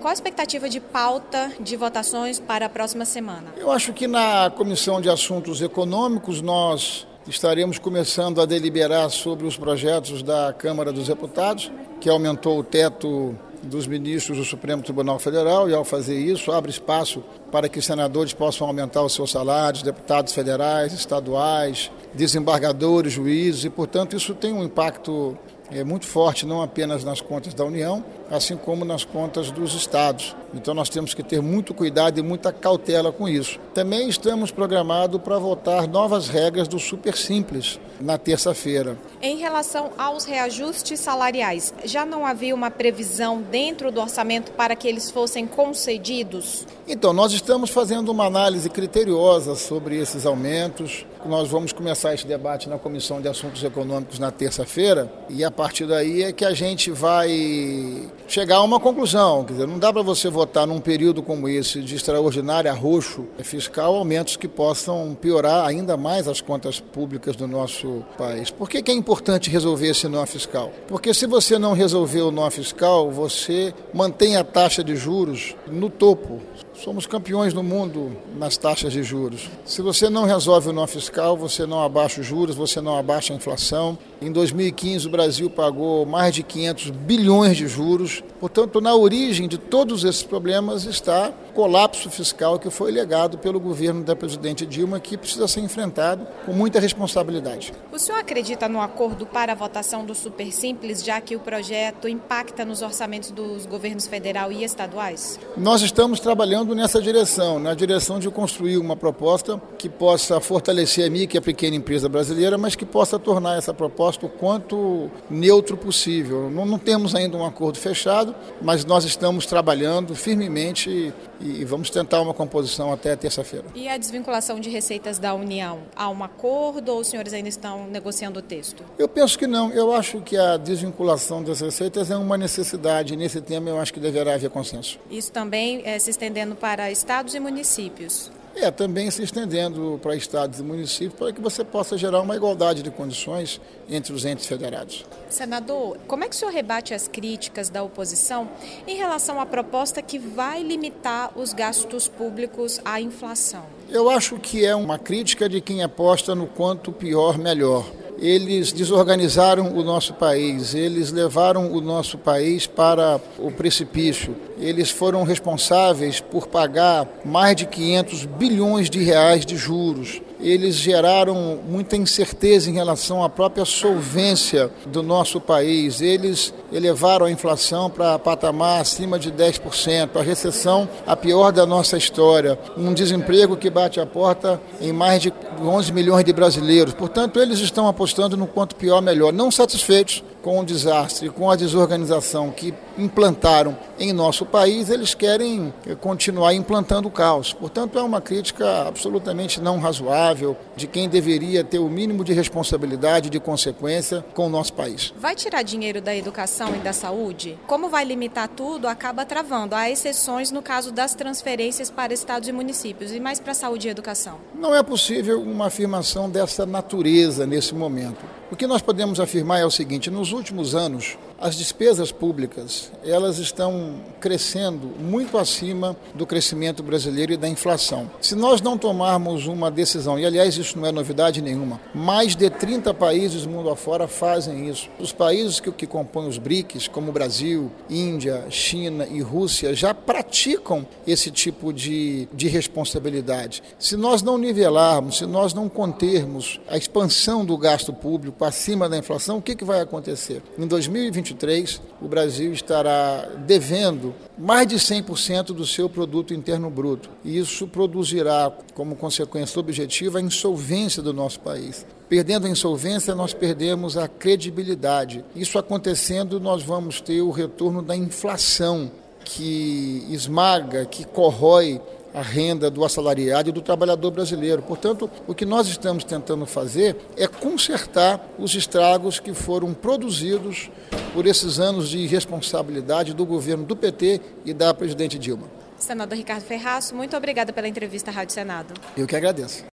qual a expectativa de pauta de votações para a próxima semana? Eu acho que na Comissão de Assuntos Econômicos nós estaremos começando a deliberar sobre os projetos da Câmara dos Deputados, que aumentou o teto dos ministros do Supremo Tribunal Federal, e ao fazer isso abre espaço para que senadores possam aumentar os seus salários, deputados federais, estaduais, desembargadores, juízes, e portanto isso tem um impacto muito forte, não apenas nas contas da União, assim como nas contas dos estados. Então nós temos que ter muito cuidado e muita cautela com isso. Também estamos programados para votar novas regras do Super Simples na terça-feira. Em relação aos reajustes salariais, já não havia uma previsão dentro do orçamento para que eles fossem concedidos? Então, nós estamos fazendo uma análise criteriosa sobre esses aumentos. Nós vamos começar esse debate na Comissão de Assuntos Econômicos na terça-feira, e a partir daí é que a gente vai chegar a uma conclusão. Quer dizer, não dá para você votar num período como esse de extraordinário arroxo fiscal aumentos que possam piorar ainda mais as contas públicas do nosso país. Por que é importante resolver esse nó fiscal? Porque se você não resolver o nó fiscal, você mantém a taxa de juros no topo. Somos campeões no mundo nas taxas de juros. Se você não resolve o nó fiscal, você não abaixa os juros, você não abaixa a inflação. Em 2015, o Brasil pagou mais de 500 bilhões de juros. Portanto, na origem de todos esses problemas está o colapso fiscal que foi legado pelo governo da presidente Dilma, que precisa ser enfrentado com muita responsabilidade. O senhor acredita no acordo para a votação do Super Simples, já que o projeto impacta nos orçamentos dos governos federal e estaduais? Nós estamos trabalhando nessa direção, na direção de construir uma proposta que possa fortalecer a micro e a pequena empresa brasileira, mas que possa tornar essa proposta o quanto neutro possível. Não temos ainda um acordo fechado, mas nós estamos trabalhando firmemente e vamos tentar uma composição até terça-feira. E a desvinculação de receitas da União? Há um acordo ou os senhores ainda estão negociando o texto? Eu penso que não. Eu acho que a desvinculação das receitas é uma necessidade. Nesse tema eu acho que deverá haver consenso. Isso também se estendendo para estados e municípios? Também se estendendo para estados e municípios para que você possa gerar uma igualdade de condições entre os entes federados. Senador, como é que o senhor rebate as críticas da oposição em relação à proposta que vai limitar os gastos públicos à inflação? Eu acho que é uma crítica de quem aposta no quanto pior, melhor. Eles desorganizaram o nosso país, eles levaram o nosso país para o precipício. Eles foram responsáveis por pagar mais de 500 bilhões de reais de juros. Eles geraram muita incerteza em relação à própria solvência do nosso país. Eles elevaram a inflação para patamar acima de 10%, a recessão a pior da nossa história, um desemprego que bate a porta em mais de 11 milhões de brasileiros. Portanto, eles estão apostando no quanto pior, melhor. Não satisfeitos com o desastre, com a desorganização que implantaram em nosso país, eles querem continuar implantando o caos. Portanto, é uma crítica absolutamente não razoável de quem deveria ter o mínimo de responsabilidade e de consequência com o nosso país. Vai tirar dinheiro da educação e da saúde? Como vai limitar tudo, acaba travando. Há exceções no caso das transferências para estados e municípios, e mais para a saúde e educação. Não é possível uma afirmação dessa natureza nesse momento. O que nós podemos afirmar é o seguinte: nos últimos anos, as despesas públicas elas estão crescendo muito acima do crescimento brasileiro e da inflação. Se nós não tomarmos uma decisão, e aliás isso não é novidade nenhuma, mais de 30 países mundo afora fazem isso. Os países que compõem os BRICS, como Brasil, Índia, China e Rússia, já praticam esse tipo de responsabilidade. Se nós não nivelarmos, se nós não contermos a expansão do gasto público acima da inflação, o que vai acontecer? Em 2023, o Brasil estará devendo mais de 100% do seu produto interno bruto. E isso produzirá, como consequência objetiva, a insolvência do nosso país. Perdendo a insolvência, nós perdemos a credibilidade. Isso acontecendo, nós vamos ter o retorno da inflação, que esmaga, que corrói a renda do assalariado e do trabalhador brasileiro. Portanto, o que nós estamos tentando fazer é consertar os estragos que foram produzidos por esses anos de irresponsabilidade do governo do PT e da presidente Dilma. Senador Ricardo Ferraço, muito obrigada pela entrevista à Rádio Senado. Eu que agradeço.